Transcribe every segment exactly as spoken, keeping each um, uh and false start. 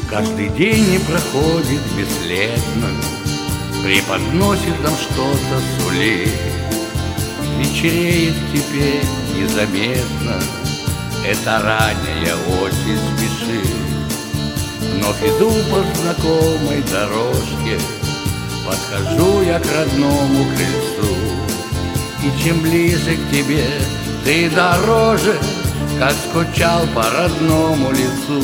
Каждый день не проходит бесследно, преподносит нам что-то сулит. Вечереет теперь незаметно, эта ранняя осень спешит. Вновь иду по знакомой дорожке, подхожу я к родному крыльцу. И чем ближе к тебе, ты дороже, как скучал по родному лицу.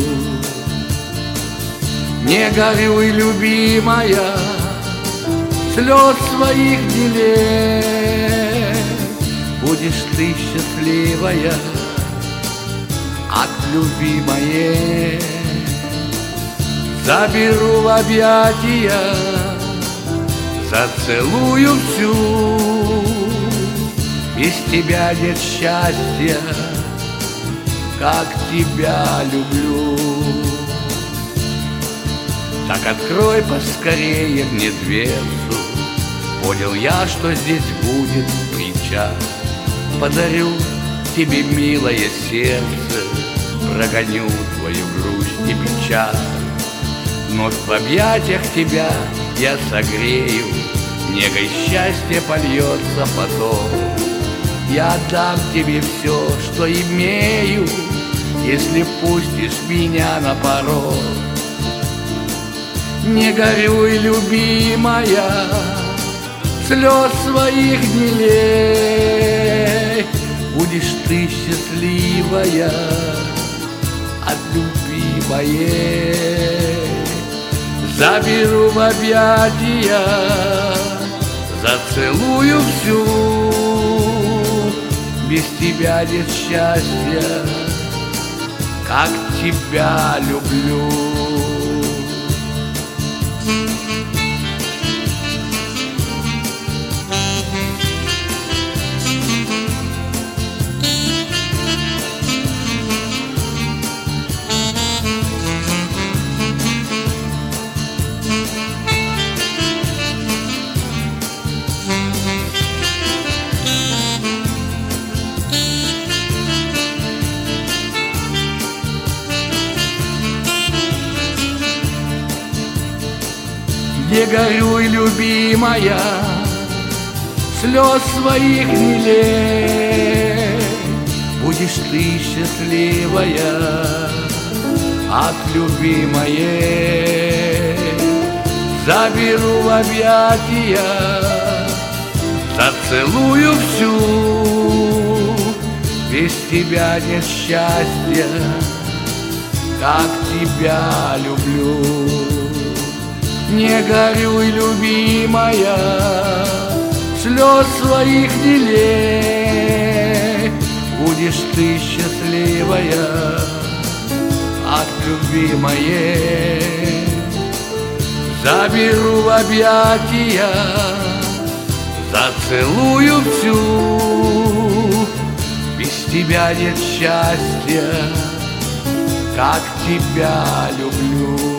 Не горюй, любимая, слез своих не лей, будешь ты счастливая от любви моей. Заберу в объятия, зацелую всю, без тебя нет счастья, как тебя люблю. Так открой поскорее мне дверцу, понял я, что здесь будет притча. Подарю тебе, милое сердце, прогоню твою грусть и печаль. Вновь в объятиях тебя я согрею, негой счастья польется потом. Я отдам тебе все, что имею, если пустишь меня на порог. Не горюй, любимая, слез своих не лей, будешь ты счастливая от любви моей. Заберу в объятия, зацелую всю, без тебя нет счастья, как тебя люблю. Не горюй, любимая, слез своих не лей, будешь ты счастливая от любви моей. Заберу в объятия, зацелую всю, без тебя нет счастья, как тебя люблю. Не горюй, любимая, слез своих не лей, будешь ты счастливая от любви моей. Заберу в объятия, зацелую всю, без тебя нет счастья, как тебя люблю.